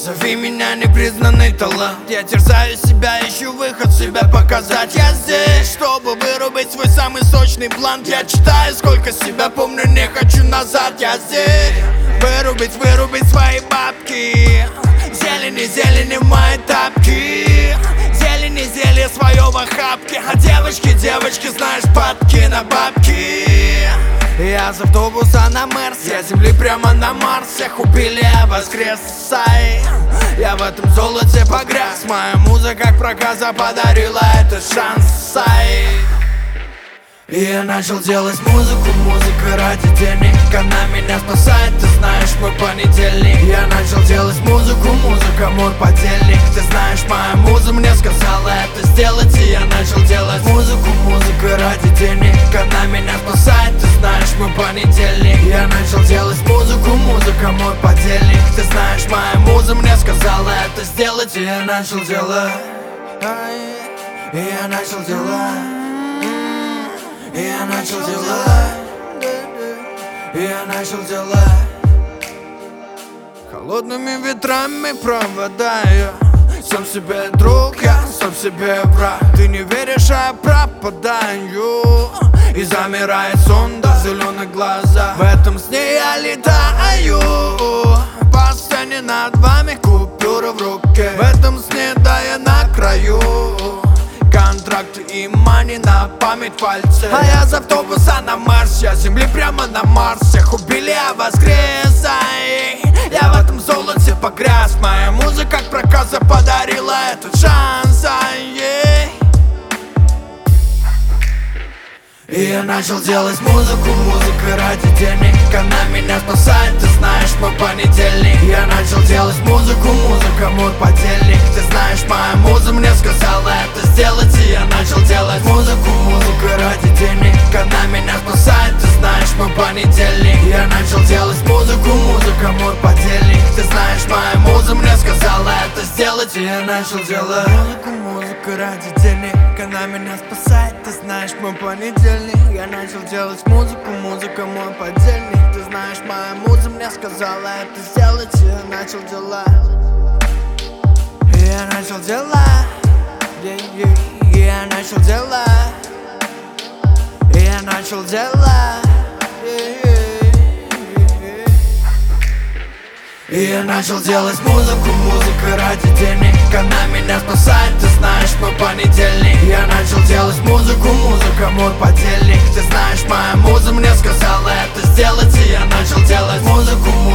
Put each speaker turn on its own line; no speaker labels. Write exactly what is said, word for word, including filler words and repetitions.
Зови меня непризнанный талант. Я терзаю себя, ищу выход, себя показать. Я здесь, чтобы вырубить свой самый сочный блант. Я читаю, сколько себя помню, не хочу назад. Я здесь, вырубить, вырубить свои бабки. Зелени, зелени мои тапки. Зелени, зелье свое в охапке. А девочки, девочки, знаешь, падки на бабки. Я с автобуса на Мерс, я с земли прямо на Марс. Всех убили, я воскрес, ай. Я в этом золоте погряз. Моя музыка как проказа подарила этот шанс, ай. И я начал делать музыку, музыка ради денег. Она меня спасает, ты знаешь, мой понедельник. Я начал делать музыку, музыка мой подельник. Ты знаешь, моя муза мне сказала это сделать. И я начал делать музыку, музыка ради денег. Она меня спасает, ты знаешь, мой понедельник. Я начал делать музыку, музыка мой подельник. Ты знаешь, моя муза мне сказала это сделать. И я начал делать, и я начал делать. И я начал делать, и я начал делать. Холодными ветрами проводаю. Сам себе друг, я сам себе враг. Ты не веришь, а я пропадаю. И замирает сон до зеленых глазах. В этом сне я летаю. По сцене над вами купюра в руке. В этом сне, да, я на краю. Контракты и мани на память пальцы. А я с автобуса на Марс, я с земли прямо на Марс. Всех убили, я воскрес, ай. Я в этом золоте погряз. Моя музыка как проказа подарила этот шанс, ай. И я начал делать музыку, музыка ради денег. Она меня спасает, ты знаешь, мой понедельник. Я начал делать музыку, музыка мой подельник. Ты знаешь, моя муза мне сказала это сделать. И я начал делать музыку, музыка ради денег. Она меня спасает, ты знаешь, мой понедельник. Я начал делать музыку, музыка мой подельник. Ты знаешь, моя муза мне сказала это сделать. И я начал делать музыку, музыка ради денег. Она меня спасает, ты знаешь, мой понедельник. Я начал делать музыку, музыка мой подельник. Ты знаешь, моя муза мне сказала это сделать. И я начал делать, и я начал делать, yeah, yeah. И я начал делать, и я начал делать, yeah, yeah. И я начал делать музыку, музыка ради денег. Она меня спасает, ты знаешь, мой понедельник. Я начал делать музыку, музыка мой подельник. Ты знаешь, моя муза мне сказала это сделать. И я начал делать музыку,